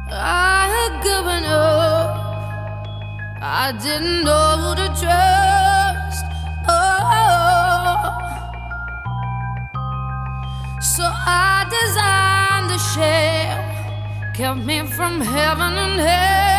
I had given up. I didn't know who to trust. Oh, so I designed a shell, kept me from heaven and hell.